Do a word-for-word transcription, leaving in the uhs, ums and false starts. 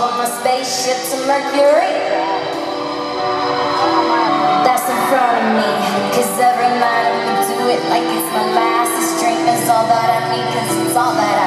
on my spaceship to Mercury. That's in front of me, cause every night we do it like it's my last. This drink is all that I need, cause it's all that I